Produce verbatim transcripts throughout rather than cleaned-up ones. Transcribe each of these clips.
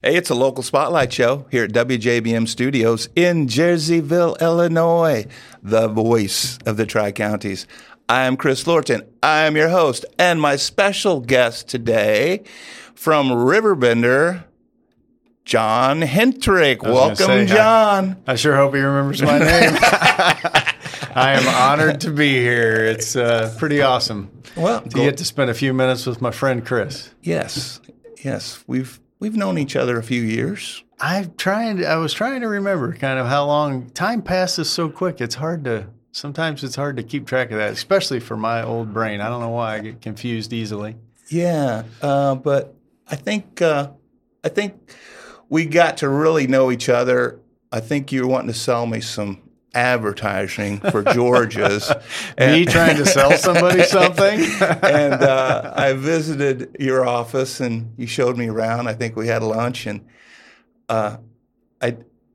Hey, it's a local spotlight show here at W J B M Studios in Jerseyville, Illinois, the voice of the Tri-Counties. I am Chris Lorton. I am your host, and my special guest today from Riverbender, John Hentrick. Welcome, say, John. I, I sure hope he remembers my name. I am honored to be here. It's uh, pretty awesome Well, to go- get to spend a few minutes with my friend Chris. Yes, yes, we've we've known each other a few years. I'm trying. I was trying to remember kind of how long time passes so quick. It's hard to. Sometimes it's hard to keep track of that, especially for my old brain. I don't know why I get confused easily. Yeah, uh, but I think uh, I think we got to really know each other. I think you were wanting to sell me some advertising for George's. Me trying to sell somebody something? and uh, I visited your office, and you showed me around. I think we had lunch, and uh, I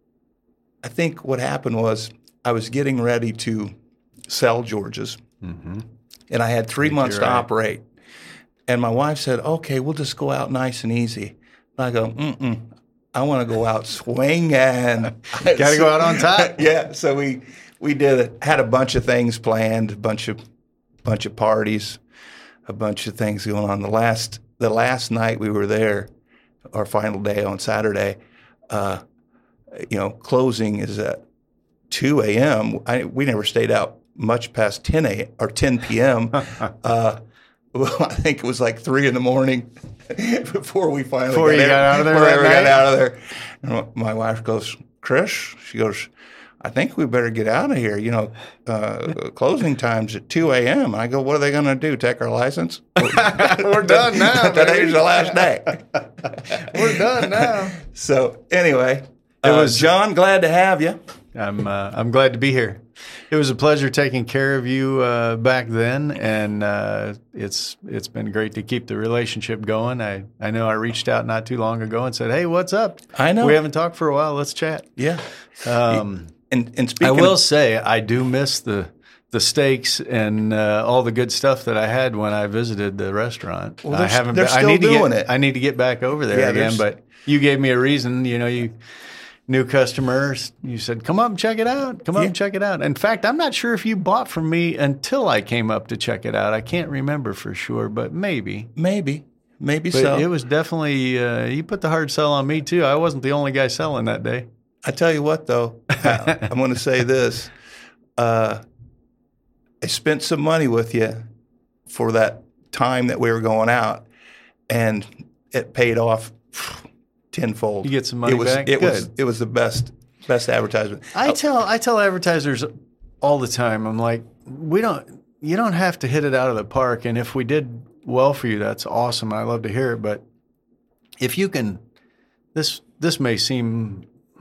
I think what happened was I was getting ready to sell George's, Mm-hmm. and I had three Think months you're to right. operate. And my wife said, "Okay, we'll just go out nice and easy." And I go, "Mm-mm, I want to go out swinging." Got to go out on top. Yeah, so we we did it, had a bunch of things planned, a bunch of bunch of parties, a bunch of things going on. The last the last night we were there, our final day on Saturday, uh, you know, closing is at two a.m. I, we never stayed out much past ten a or ten p.m. uh, well, I think it was like three in the morning before we finally Before got, you got out of there Before I that ever got night? out of there. And my wife goes, "Chris," she goes, "I think we better get out of here. You know, uh, closing time's at two a.m." I go, "What are they going to do? Take our license?" We're done now. Today's baby. the last day. We're done now. So anyway, It uh, was- John. Glad to have you. I'm uh, I'm glad to be here. It was a pleasure taking care of you uh, back then, and uh, it's it's been great to keep the relationship going. I, I know I reached out not too long ago and said, "Hey, what's up? I know. We haven't talked for a while. Let's chat." Yeah. Um, And and I speaking, will of, say I do miss the the steaks and uh, all the good stuff that I had when I visited the restaurant. Well, I they're- haven't. they're been- I still need to doing get, it. I need to get back over there Yeah, again. there's- But you gave me a reason. You know, you new customers. You said, "Come up and check it out. Come up Yeah. and check it out." In fact, I'm not sure if you bought from me until I came up to check it out. I can't remember for sure, but maybe. maybe maybe But so. it was definitely uh, you put the hard sell on me too. I wasn't the only guy selling that day. I tell you what, though, I, I'm going to say this: uh, I spent some money with you for that time that we were going out, and it paid off tenfold. You get some money it was, back? It was Good. it was the best best advertisement. I tell I tell advertisers all the time. I'm like, we don't. You don't have to hit it out of the park. And if we did well for you, that's awesome. I love to hear it. But if you can, this this may seem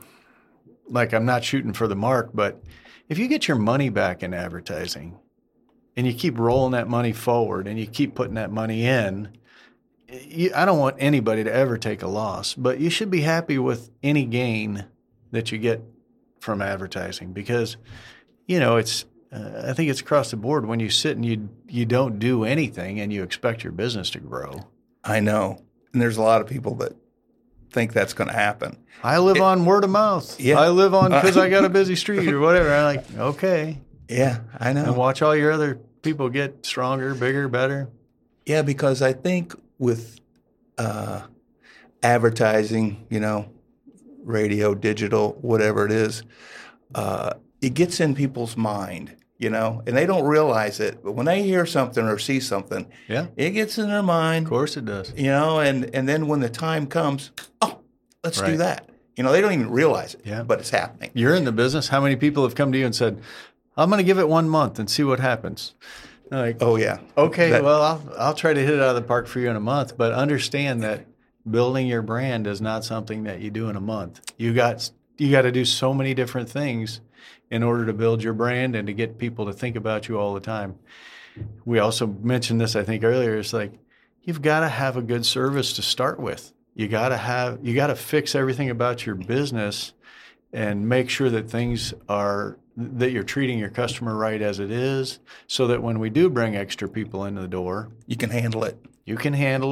like I'm not shooting for the mark, but if you get your money back in advertising, and you keep rolling that money forward, and you keep putting that money in. You, I don't want anybody to ever take a loss, but you should be happy with any gain that you get from advertising because, you know, it's. Uh, I think it's across the board when you sit and you you don't do anything and you expect your business to grow. I know, and there's a lot of people that think that's going to happen. I live on word of mouth. Yeah. I live on because I got a busy street or whatever. I'm like, okay, Yeah, I know. and watch all your other people get stronger, bigger, better. Yeah, because I think with uh, advertising, you know, radio, digital, whatever it is, uh, it gets in people's mind, you know, and they don't realize it. But when they hear something or see something, Yeah, it gets in their mind, of course it does. you know, and, and then when the time comes, oh, let's do Right. that. You know, they don't even realize it, Yeah. but it's happening. You're in the business. How many people have come to you and said, "I'm going to give it one month and see what happens"? They're like, Oh, yeah. okay, That- well, I'll I'll try to hit it out of the park for you in a month, but understand that building your brand is not something that you do in a month. You got you got to do so many different things in order to build your brand and to get people to think about you all the time. We also mentioned this, I think, earlier. It's like you've got to have a good service to start with. You got to have you got to fix everything about your business and make sure that things are that you're treating your customer right as it is, so that when we do bring extra people into the door, You can handle it. you can handle it.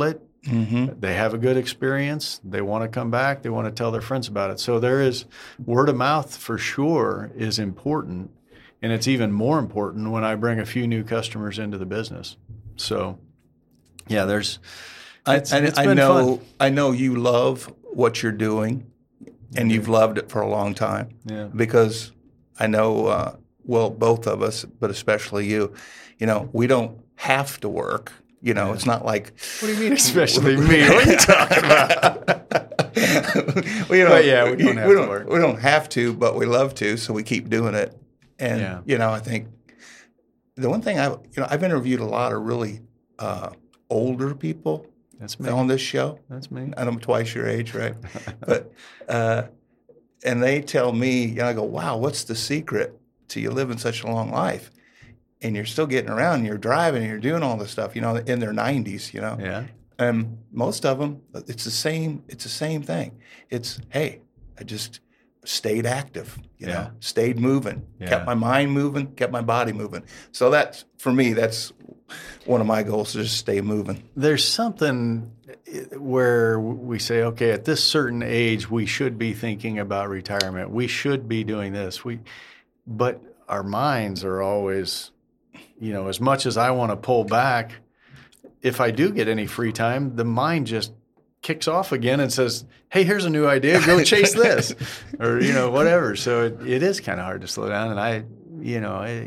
Mm-hmm. They have a good experience. They want to come back. They want to tell their friends about it. So there is word of mouth for sure is important. And it's even more important when I bring a few new customers into the business. So, yeah, there's. It's, I, I, it's I been know. fun. I know you love what you're doing, and you've loved it for a long time. Yeah. Because I know, uh, well, both of us, but especially you. You know, we don't have to work. You know, Yeah. it's not like. What do you mean, especially me? What are you talking about? well, you know, But yeah, we don't have we to don't, work. We don't have to, but we love to, so we keep doing it. And Yeah. you know, I think the one thing I, you know, I've interviewed a lot of really uh, older people That's me. on this show. That's me. And I'm twice your age, right? but uh, and they tell me, you know, I go, wow, what's the secret to you living such a long life? And you're still getting around, and you're driving, and you're doing all this stuff, you know, in their nineties, you know. Yeah. And most of them, it's the same. It's the same thing. It's, hey, I just stayed active, you Yeah. know, stayed moving, Yeah. kept my mind moving, kept my body moving. So that's, for me, that's one of my goals, to just stay moving. There's something where we say, okay, at this certain age, we should be thinking about retirement. We should be doing this. We, but our minds are always, you know, as much as I want to pull back, if I do get any free time, the mind just kicks off again and says, hey, here's a new idea, go chase this, or, you know, whatever. So it, it is kind of hard to slow down. And I, you know, I,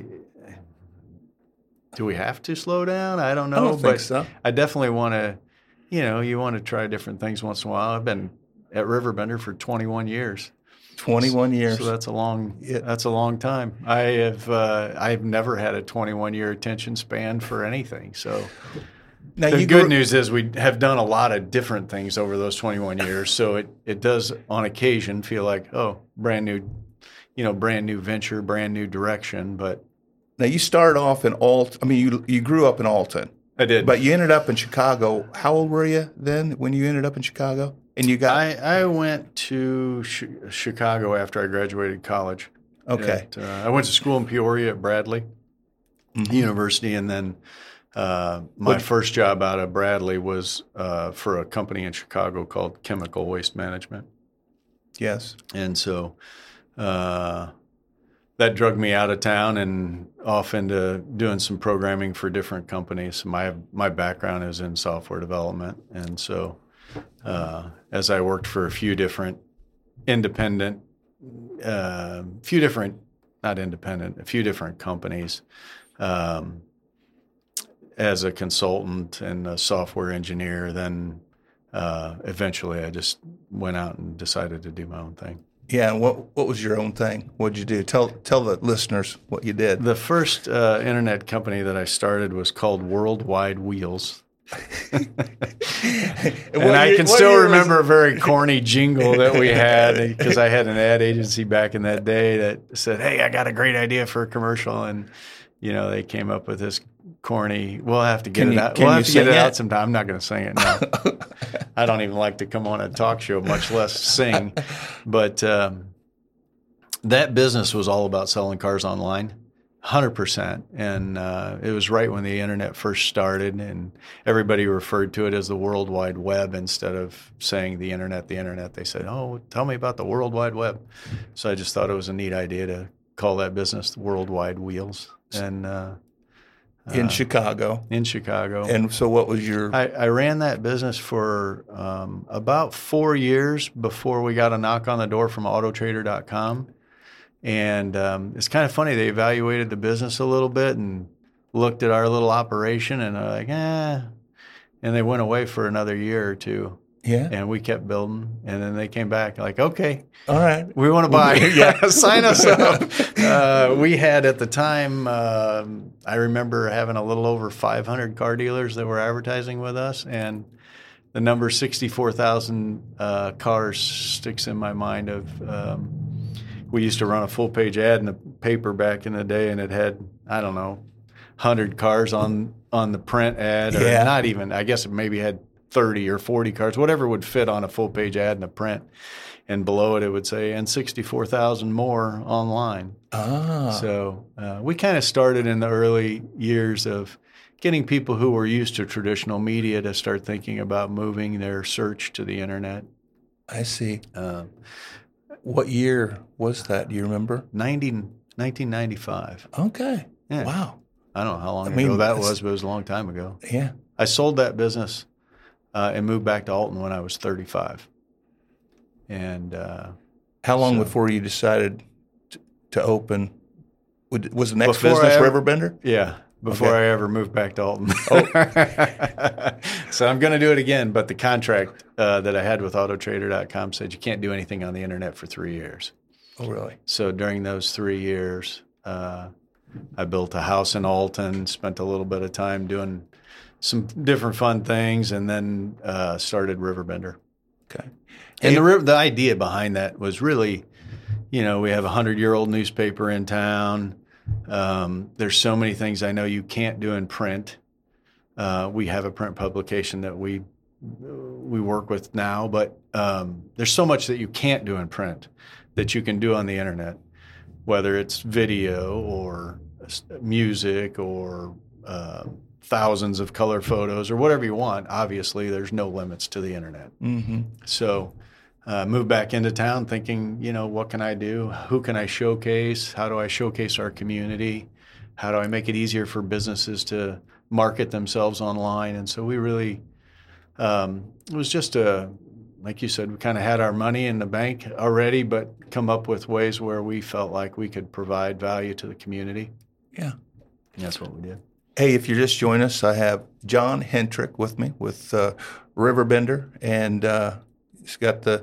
do we have to slow down? I don't know. I don't think but so. I definitely want to, you know, you want to try different things once in a while. I've been at Riverbender for twenty-one years. twenty-one years. So that's a long, Yeah. that's a long time. I have, uh, I've never had a twenty-one year attention span for anything. So Now, the you good grew- news is we have done a lot of different things over those twenty-one years. So it, it does on occasion feel like, oh, brand new, you know, brand new venture, brand new direction. But Now, you started off in Alton. I mean, you you grew up in Alton, I did. but you ended up in Chicago. How old were you then when you ended up in Chicago? And you got I, I went to ch- Chicago after I graduated college. okay. At, uh, I went to school in Peoria at Bradley Mhm. University, and then uh, my What- first job out of Bradley was uh, for a company in Chicago called Chemical Waste Management. Yes. And so uh, that drug me out of town and off into doing some programming for different companies. My my background is in software development, and so uh, as I worked for a few different independent, uh, few different, not independent, a few different companies um, as a consultant and a software engineer, then uh, eventually I just went out and decided to do my own thing. Yeah. And what what was your own thing? What did you do? Tell tell the listeners what you did. The first uh, internet company that I started was called Worldwide Wheels. and I can still remember a very corny jingle that we had because I had an ad agency back in that day that said, hey, I got a great idea for a commercial. And, you know, they came up with this corny, we'll have to get Can it you- out. can We'll you have to get sing it it? out sometime. I'm not going to sing it now. I don't even like to come on a talk show, much less sing. But um, that business was all about selling cars online. one hundred percent. And uh, it was right when the internet first started, and everybody referred to it as the World Wide Web instead of saying the internet, the internet. They said, oh, tell me about the World Wide Web. So I just thought it was a neat idea to call that business the Worldwide Wheels. And uh, in uh, Chicago. in Chicago. And so, what was your? I, I ran that business for um, about four years before we got a knock on the door from auto trader dot com. And um, it's kind of funny. They evaluated the business a little bit and looked at our little operation and are like, eh. And they went away for another year or two. yeah. And we kept building. And then they came back like, okay, All right. we want to buy. Yeah. Sign us up. Uh, we had at the time, um I remember having a little over five hundred car dealers that were advertising with us. And the number sixty-four thousand uh, cars sticks in my mind of, um, we used to run a full page ad in the paper back in the day, and it had, I don't know, one hundred cars on, on the print ad, or Yeah. not even, I guess it maybe had thirty or forty cars, whatever would fit on a full page ad in the print. And below it, it would say, and sixty-four thousand more online. Ah. So uh, we kind of started in the early years of getting people who were used to traditional media to start thinking about moving their search to the internet. I see. Um, What year was that? Do you remember? nineteen, nineteen ninety-five. Okay. Yeah. Wow. I don't know how long I mean, ago that that's- was, but it was a long time ago. Yeah. I sold that business uh, and moved back to Alton when I was thirty-five. And uh, How long So- before you decided to, to open? Would- Was the next Before business I ever- Riverbender? yeah, before Okay. I ever moved back to Alton. Oh. So I'm going to do it again, but the contract uh, that I had with Auto Trader dot com said you can't do anything on the internet for three years. Oh, really? So during those three years, uh, I built a house in Alton, spent a little bit of time doing some different fun things, and then uh, started Riverbender. Okay. And the riv- the idea behind that was really, you know, we have a hundred-year-old newspaper in town. Um, there's so many things I know you can't do in print. Uh, we have a print publication that we we work with now, but um, there's so much that you can't do in print that you can do on the internet, whether it's video or music or uh, thousands of color photos or whatever you want. Obviously, there's no limits to the internet. Mm-hmm. So uh, moved back into town thinking, you know, what can I do? Who can I showcase? How do I showcase our community? How do I make it easier for businesses to market themselves online? And so we really, um, it was just a, like you said, we kind of had our money in the bank already, but come up with ways where we felt like we could provide value to the community. Yeah. And that's what we did. Hey, if you just join us, I have John Hentrick with me with uh, Riverbender, and uh, he's got the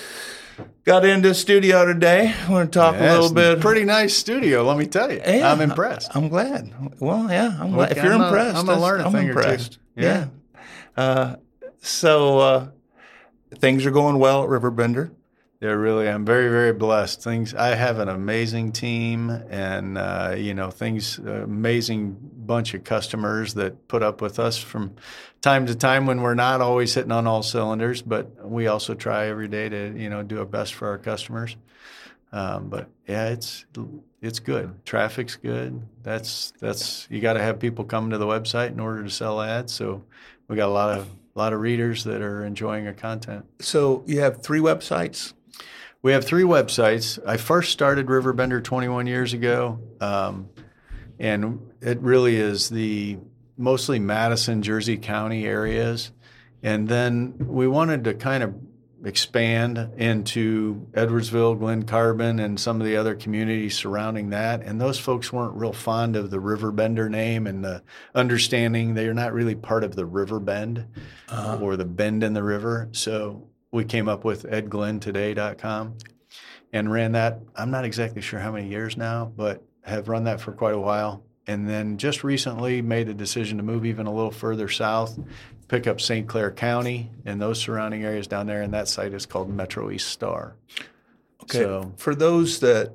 got into the studio today. I want to talk Yeah, a little it's bit. Pretty nice studio, let me tell you. Yeah, I'm impressed. I'm glad. Well, yeah, I'm glad. Okay, If you're I'm a- impressed, I'm gonna that's- learn a I'm thing or two. impressed. Yeah. Yeah. Uh, so uh, things are going well at Riverbender. Yeah, really, I'm very, very blessed. Things I have an amazing team, and uh, you know, things uh, amazing bunch of customers that put up with us from time to time when we're not always hitting on all cylinders. But we also try every day to you know do our best for our customers. Um, but yeah, it's it's good. Traffic's good. That's that's you got to have people come to the website in order to sell ads. So we got a lot of a lot of readers that are enjoying our content. So you have three websites. We have three websites. I first started Riverbender twenty-one years ago, um, and it really is the mostly Madison, Jersey County areas. And then we wanted to kind of expand into Edwardsville, Glen Carbon, and some of the other communities surrounding that. And those folks weren't real fond of the Riverbender name and the understanding they're not really part of the River Bend uh, or the bend in the river. So we came up with ed glen today dot com and ran that. I'm not exactly sure how many years now, but have run that for quite a while. And then just recently made a decision to move even a little further south, pick up Saint Clair County and those surrounding areas down there. And that site is called Metro East Star. Okay. So, for those that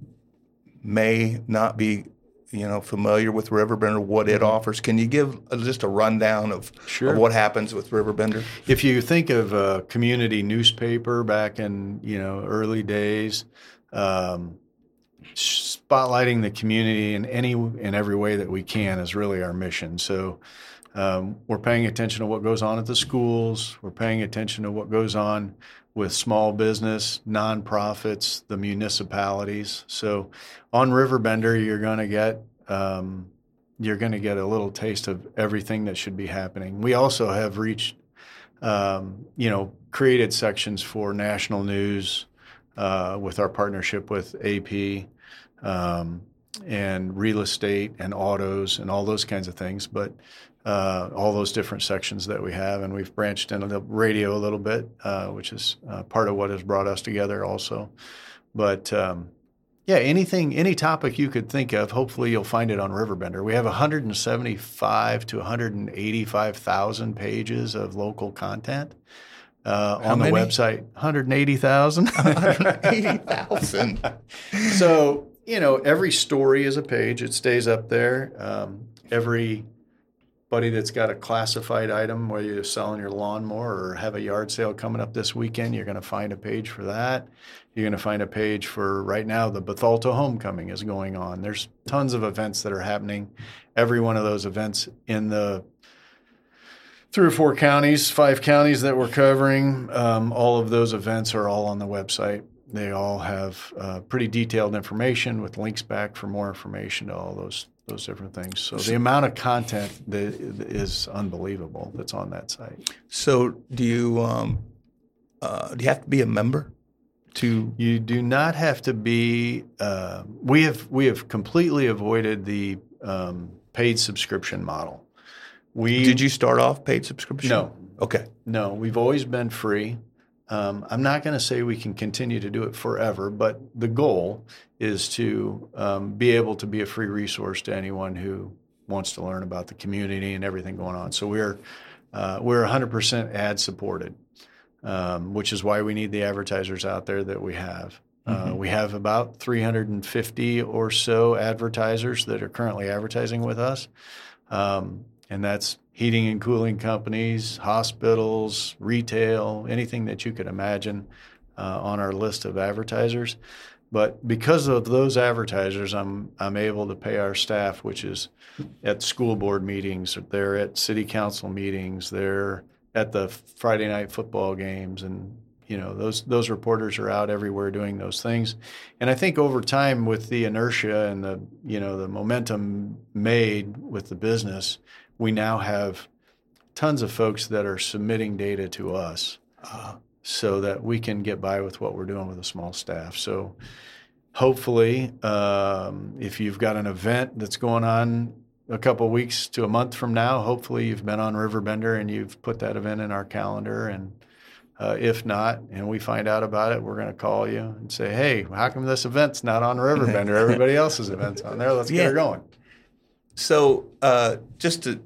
may not be, you know, familiar with Riverbender, what it offers, can you give a, just a rundown of, Sure. of what happens with Riverbender? if you think of a community newspaper back in, you know, early days, um, spotlighting the community in any in every way that we can is really our mission. So um, we're paying attention to what goes on at the schools. We're paying attention to what goes on with small business, nonprofits, the municipalities. So on Riverbender, you're going to get um, you're going to get a little taste of everything that should be happening. We also have reached, um, you know, created sections for national news uh, with our partnership with A P. Um, and real estate and autos and all those kinds of things, but uh, all those different sections that we have. And we've branched into the radio a little bit, uh, which is uh, part of what has brought us together also. But um, yeah, anything, any topic you could think of, hopefully you'll find it on Riverbender. We have one hundred seventy-five to one hundred eighty-five thousand pages of local content. Uh, on many? the website, one hundred eighty thousand. one hundred eighty thousand. So, you know, every story is a page. It stays up there. Um, every buddy that's got a classified item, whether you're selling your lawnmower or have a yard sale coming up this weekend, you're going to find a page for that. You're going to find a page for, right now, the Bethalto Homecoming is going on. There's tons of events that are happening. Every one of those events in the three or four counties, five counties that we're covering, um, all of those events are all on the website. They all have uh, pretty detailed information with links back for more information to all those those different things. So the amount of content that is unbelievable that's on that site. So do you um, uh, do you have to be a member to? You do not have to be. Uh, we have we have completely avoided the um, paid subscription model. We Did you start off paid subscription? No. Okay. No, we've always been free. Um, I'm not going to say we can continue to do it forever, but the goal is to um, be able to be a free resource to anyone who wants to learn about the community and everything going on. So we're uh, we're one hundred percent ad supported, um, which is why we need the advertisers out there that we have. Mm-hmm. Uh, we have about three hundred fifty or so advertisers that are currently advertising with us, um, and that's heating and cooling companies, hospitals, retail, anything that you could imagine uh, on our list of advertisers. But because of those advertisers, I'm I'm able to pay our staff, which is at school board meetings, they're at city council meetings, they're at the Friday night football games, and you know those those reporters are out everywhere doing those things. And I think over time, with the inertia and the you know the momentum made with the business, we now have tons of folks that are submitting data to us uh, so that we can get by with what we're doing with a small staff. So hopefully, um, if you've got an event that's going on a couple of weeks to a month from now, hopefully you've been on Riverbender and you've put that event in our calendar. And uh, if not, and we find out about it, we're going to call you and say, hey, how come this event's not on Riverbender? Everybody else's event's on there. Let's yeah. get her going. So uh, just to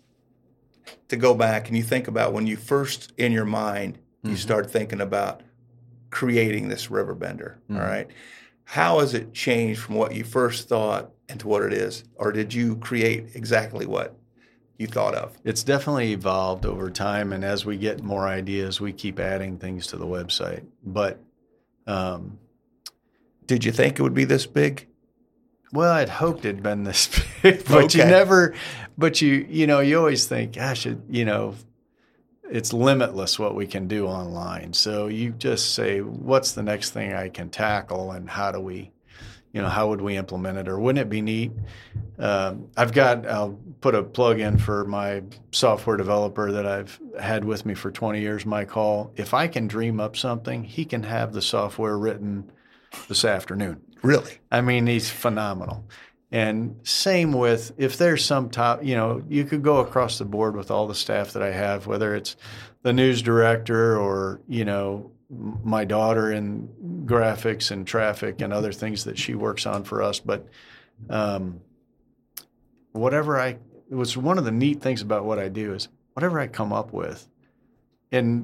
to go back and you think about when you first in your mind, you mm-hmm. start thinking about creating this Riverbender, mm-hmm. all right? How has it changed from what you first thought into what it is? Or did you create exactly what you thought of? It's definitely evolved over time, and as we get more ideas, we keep adding things to the website. But um, did you think it would be this big? Well, I'd hoped it'd been this big, but okay. you never, but you, you know, you always think, gosh, it, you know, it's limitless what we can do online. So you just say, what's the next thing I can tackle and how do we, you know, how would we implement it? Or wouldn't it be neat? Um, I've got, I'll put a plug in for my software developer that I've had with me for twenty years, Mike Hall. If I can dream up something, he can have the software written this afternoon. Really? I mean, he's phenomenal. And same with, if there's some top, you know, you could go across the board with all the staff that I have, whether it's the news director or, you know, my daughter in graphics and traffic and other things that she works on for us. But um, whatever I, it was one of the neat things about what I do is whatever I come up with, and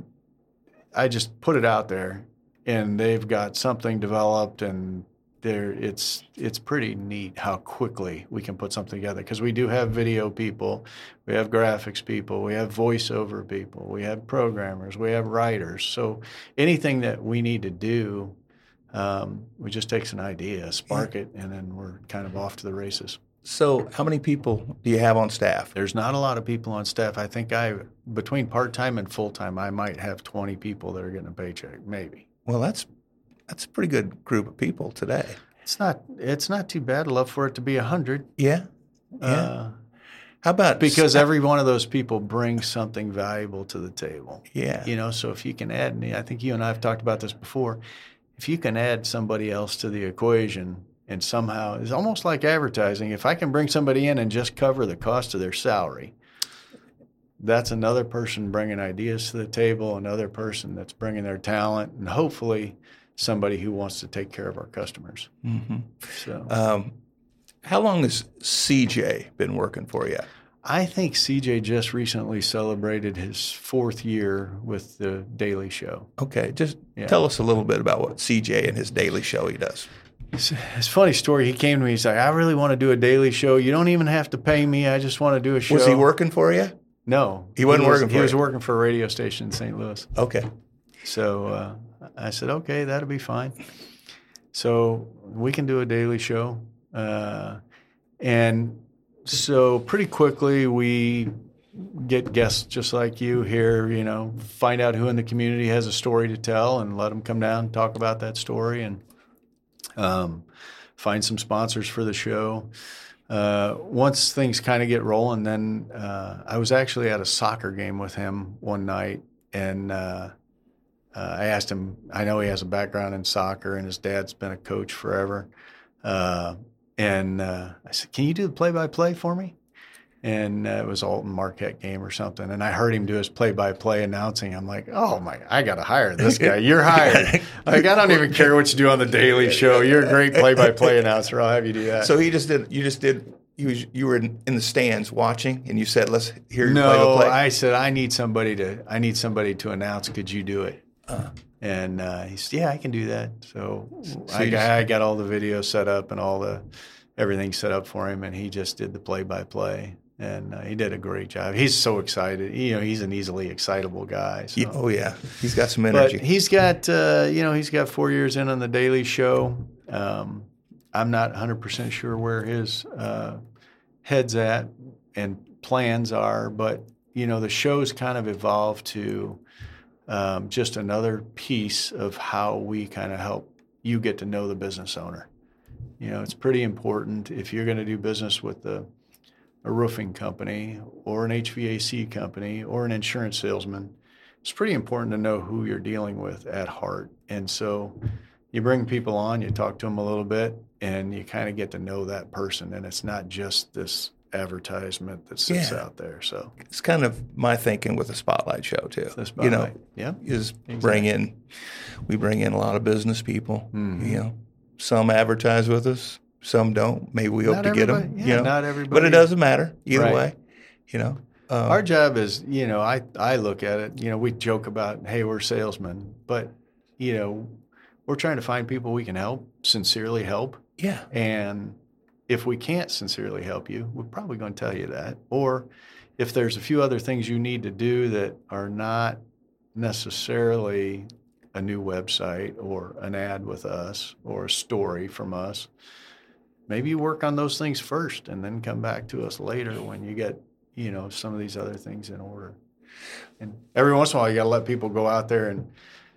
I just put it out there, and they've got something developed, and there it's it's pretty neat how quickly we can put something together, because we do have video people, we have graphics people, we have voiceover people, we have programmers, we have writers. So anything that we need to do, um, we just takes an idea, spark it, and then we're kind of off to the races. So how many people do you have on staff? There's not a lot of people on staff. I think I, between part-time and full-time, I might have twenty people that are getting a paycheck, maybe. Well, that's that's a pretty good group of people today. It's not it's not too bad. I'd love for it to be a hundred. Yeah. Yeah. Uh, How about because st- every one of those people brings something valuable to the table. Yeah. You know, so if you can add, and I think you and I have talked about this before, if you can add somebody else to the equation and somehow, it's almost like advertising. If I can bring somebody in and just cover the cost of their salary, that's another person bringing ideas to the table, another person that's bringing their talent, and hopefully somebody who wants to take care of our customers. Mm-hmm. So, um, how long has C J been working for you? I think C J just recently celebrated his fourth year with the Daily Show. Okay, just yeah. tell us a little bit about what C J and his Daily Show he does. It's, it's a funny story. He came to me. He's like, I really want to do a daily show. You don't even have to pay me. I just want to do a show. Was he working for you? No. He wasn't he was, working for He you? was working for a radio station in Saint Louis. Okay. So uh, I said, okay, that'll be fine. So we can do a daily show. Uh, and so pretty quickly we get guests just like you here, you know, find out who in the community has a story to tell and let them come down and talk about that story, and um, find some sponsors for the show. Uh, once things kind of get rolling, then uh, I was actually at a soccer game with him one night, and uh, uh, I asked him, I know he has a background in soccer and his dad's been a coach forever. Uh, and uh, I said, can you do the play-by-play for me? And uh, it was Alton Marquette game or something. And I heard him do his play-by-play announcing. I'm like, oh, my, I got to hire this guy. You're hired. Like, I don't even care what you do on the Daily Show. You're a great play-by-play announcer. I'll have you do that. So he just did, you just did, you, was, you were in, in the stands watching, and you said, let's hear your no, play-by-play? I said, I need somebody to, I need somebody to announce. Could you do it? Uh, And uh, he said, yeah, I can do that. So, so I, you got, just- I got all the video set up and all the everything set up for him, and he just did the play-by-play. And uh, he did a great job. He's so excited. You know, he's an easily excitable guy. So. yeah, oh, yeah. He's got some But energy. he's got, uh, you know, he's got four years in on the Daily Show. Um, I'm not one hundred percent sure where his uh, head's at and plans are, but, you know, the show's kind of evolved to um, just another piece of how we kind of help you get to know the business owner. You know, it's pretty important if you're going to do business with the a roofing company or an H V A C company or an insurance salesman, it's pretty important to know who you're dealing with at heart. And so you bring people on, you talk to them a little bit, and you kind of get to know that person. And it's not just this advertisement that sits Yeah. out there. So It's kind of my thinking with the Spotlight show, too. the You know, spotlight. Yeah. is bring in, we bring in a lot of business people, Mhm. you know. Some advertise with us, some don't. Maybe we hope Not to get them, everybody- you yeah, know. not everybody. But it doesn't matter either Right. way, you know. Um, Our job is, you know, I, I look at it, you know, we joke about, hey, we're salesmen, but, you know, we're trying to find people we can help, sincerely help. yeah, And if we can't sincerely help you, we're probably going to tell you that. Or if there's a few other things you need to do that are not necessarily a new website or an ad with us or a story from us, maybe you work on those things first and then come back to us later when you get, you know, some of these other things in order. And every once in a while, you got to let people go out there and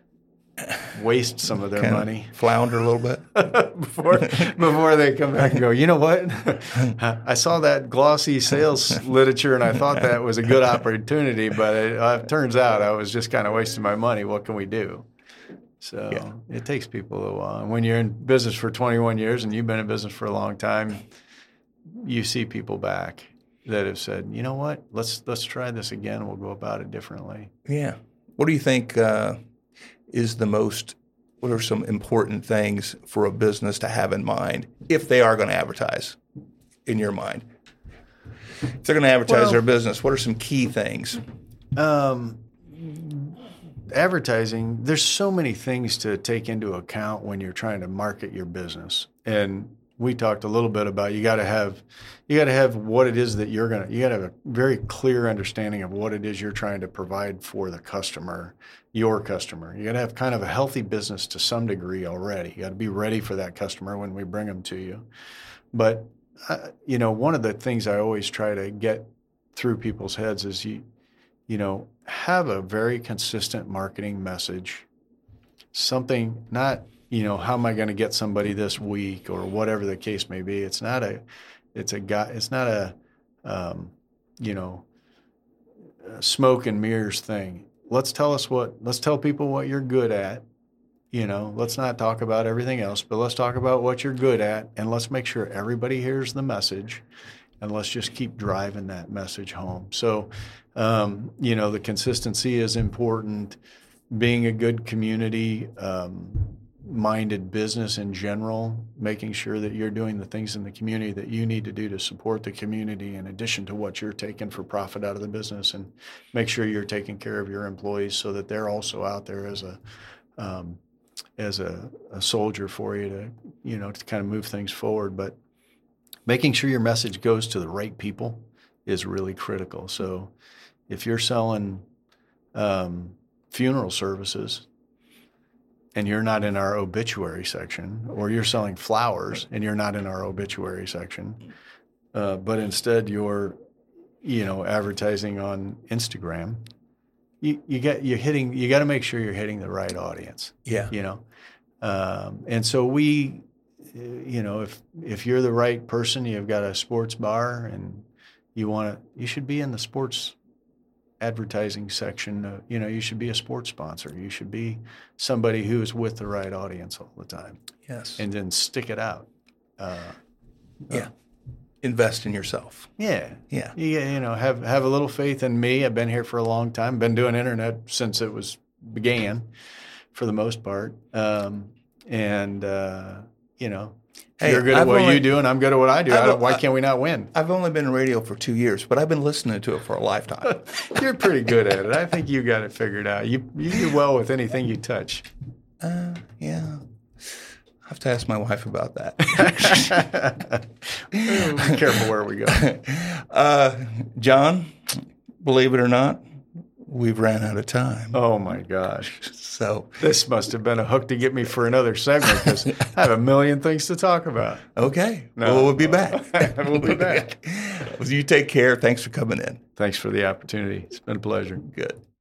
waste some of their kind money of flounder a little bit. before before they come back and go, you know what? I saw that glossy sales literature and I thought that was a good opportunity, but it uh, turns out I was just kind of wasting my money. What can we do? So Yeah. it takes people a while. And when you're in business for twenty-one years and you've been in business for a long time, you see people back that have said, you know what? Let's let's try this again. We'll go about it differently. Yeah. What do you think uh, is the most, what are some important things for a business to have in mind if they are going to advertise, in your mind? If they're going to advertise Well- their business, what are some key things? Um, advertising, there's so many things to take into account when you're trying to market your business. And we talked a little bit about you got to have you got to have what it is that you're going to you got to have a very clear understanding of what it is you're trying to provide for the customer, your customer. You got to have kind of a healthy business to some degree already. You got to be ready for that customer when we bring them to you. But uh, you know, one of the things I always try to get through people's heads is you you know, have a very consistent marketing message. Something not, you know, how am I going to get somebody this week or whatever the case may be. It's not a, it's a guy, it's not a, um, you know, a smoke and mirrors thing. Let's tell us what, let's tell people what you're good at. You know, let's not talk about everything else, but let's talk about what you're good at, and let's make sure everybody hears the message, and let's just keep driving that message home. So, um, you know, the consistency is important. Being a good community um, minded business in general, making sure that you're doing the things in the community that you need to do to support the community in addition to what you're taking for profit out of the business, and make sure you're taking care of your employees so that they're also out there as a um, as a, a soldier for you to, you know, to kind of move things forward. But making sure your message goes to the right people is really critical. So if you're selling um, funeral services and you're not in our obituary section, or you're selling flowers and you're not in our obituary section, uh, but instead you're, you know, advertising on Instagram, you, you get, you're hitting, you got to make sure you're hitting the right audience. Yeah. You know? Um, and so we, you know, if, if you're the right person, you've got a sports bar and you want to, you should be in the sports advertising section. Uh, you know, you should be a sports sponsor. You should be somebody who is with the right audience all the time. Yes. And then stick it out. Uh, yeah. Uh, Invest in yourself. Yeah. Yeah. You, you know, have, have a little faith in me. I've been here for a long time. Been doing internet since it was began for the most part. Um, and, uh, you know, Hey, you're good at I've what only- you do and I'm good at what I do. I I've- don't, why can't we not win? I've only been in radio for two years, but I've been listening to it for a lifetime. You're pretty good at it. I think you got it figured out. You you do well with anything you touch. Uh, yeah. I have to ask my wife about that. Be careful where we go. Uh, John, believe it or not, we've ran out of time. Oh my gosh. So, This must have been a hook to get me for another segment because I have a million things to talk about. okay. No. Well, we'll be back. We'll be back. Well, you take care. Thanks for coming in. Thanks for the opportunity. It's been a pleasure. Good.